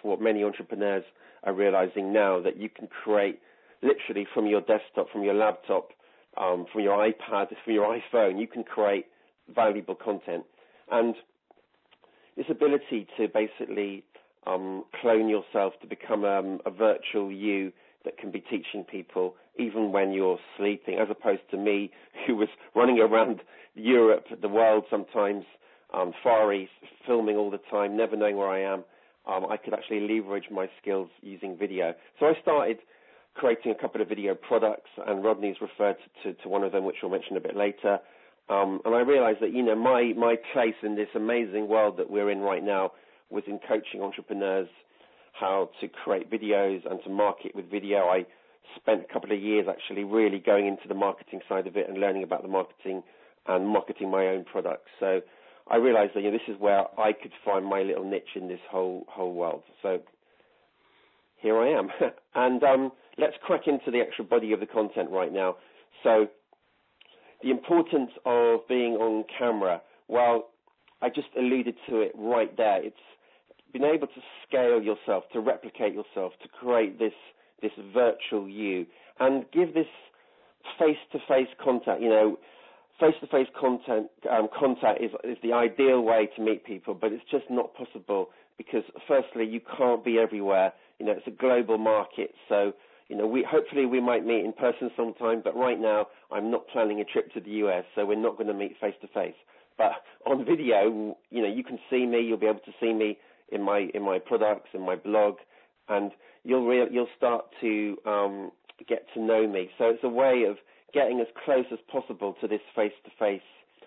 what many entrepreneurs are realizing now, that you can create literally from your desktop, from your laptop, from your iPad, from your iPhone, you can create valuable content. And this ability to basically clone yourself to become a virtual you that can be teaching people even when you're sleeping, as opposed to me, who was running around Europe, the world sometimes, Far East, filming all the time, never knowing where I am. I could actually leverage my skills using video. So I started creating a couple of video products, and Rodney's referred to one of them, which we'll mention a bit later. And I realized that, my place in this amazing world that we're in right now was in coaching entrepreneurs how to create videos and to market with video. I spent a couple of years actually really going into the marketing side of it and learning about the marketing and marketing my own products. So I realized that this is where I could find my little niche in this whole world. So here I am. And let's crack into the actual body of the content right now. So the importance of being on camera, well, I just alluded to it right there. It's being able to scale yourself, to replicate yourself, to create this virtual you, and give this face-to-face contact. Face-to-face contact is the ideal way to meet people, but it's just not possible because, firstly, you can't be everywhere. It's a global market, so hopefully we might meet in person sometime. But right now, I'm not planning a trip to the US, so we're not going to meet face-to-face. But on video, you can see me. You'll be able to see me in my products, in my blog, and you'll start to get to know me. So it's a way of getting as close as possible to this face-to-face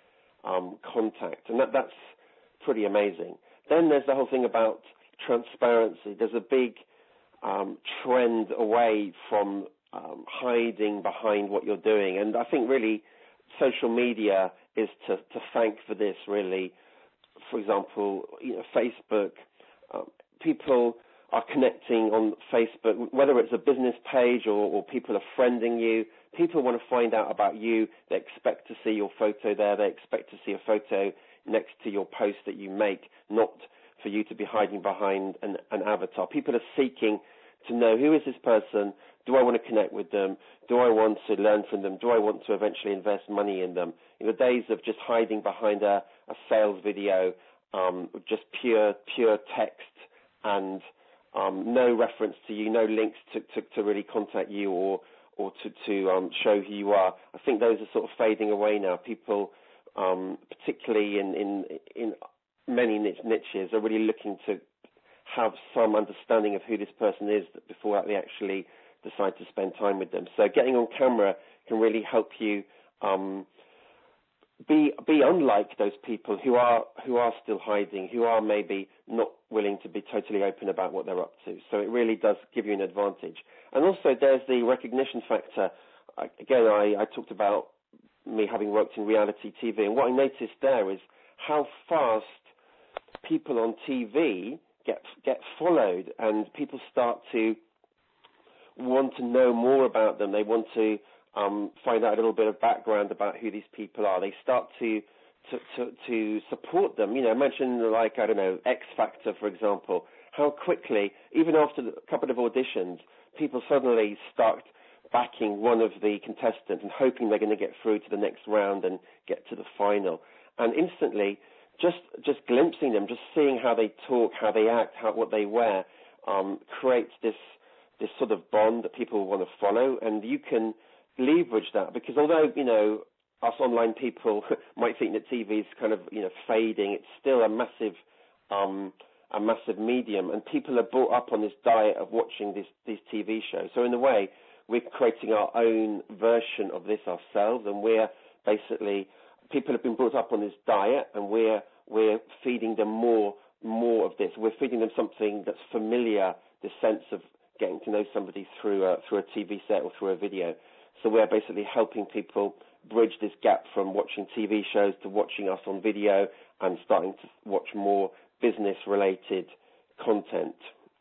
contact, and that's pretty amazing. Then there's the whole thing about transparency. There's a big trend away from hiding behind what you're doing, and I think really social media is to thank for this, really. For example, Facebook, people are connecting on Facebook, whether it's a business page or people are friending you. People want to find out about you. They expect to see your photo there. They expect to see a photo next to your post that you make, not for you to be hiding behind an avatar. People are seeking to know, who is this person? Do I want to connect with them? Do I want to learn from them? Do I want to eventually invest money in them? In the days of just hiding behind a sales video, just pure text and no reference to you, no links to really contact you or to show who you are. I think those are sort of fading away now. People, particularly in many niches, are really looking to have some understanding of who this person is before they actually decide to spend time with them. So getting on camera can really help you be unlike those people who are still hiding, who are maybe not willing to be totally open about what they're up to. So it really does give you an advantage. And also there's the recognition factor. Again, I talked about me having worked in reality TV, and what I noticed there is how fast people on TV get followed, and people start to want to know more about them. They want to find out a little bit of background about who these people are. They start to support them. Imagine X Factor, for example. How quickly, even after a couple of auditions, people suddenly start backing one of the contestants and hoping they're going to get through to the next round and get to the final. And instantly, just glimpsing them, just seeing how they talk, how they act, what they wear, creates this sort of bond that people want to follow. And you can leverage that, because although us online people might think that TV is kind of fading, it's still a massive medium, and people are brought up on this diet of watching these TV shows. So in a way, we're creating our own version of this ourselves, and we're basically, people have been brought up on this diet, and we're feeding them more of this. We're feeding them something that's familiar, the sense of getting to know somebody through a TV set or through a video. So we're basically helping people bridge this gap from watching TV shows to watching us on video and starting to watch more business-related content.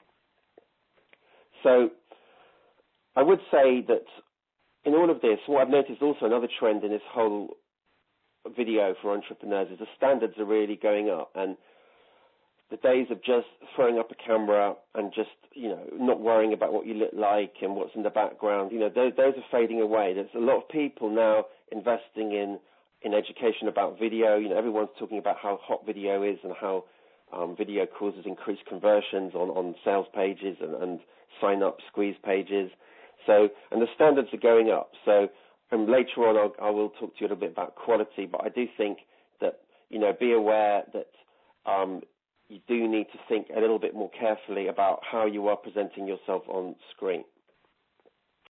So I would say that in all of this, what I've noticed also, another trend in this whole video for entrepreneurs, is the standards are really going up, and the days of just throwing up a camera and just, not worrying about what you look like and what's in the background, those are fading away. There's a lot of people now investing in education about video. Everyone's talking about how hot video is and how video causes increased conversions on sales pages and sign-up squeeze pages. So, and the standards are going up. So, and later on I will talk to you a little bit about quality, but I do think that, be aware that you do need to think a little bit more carefully about how you are presenting yourself on screen.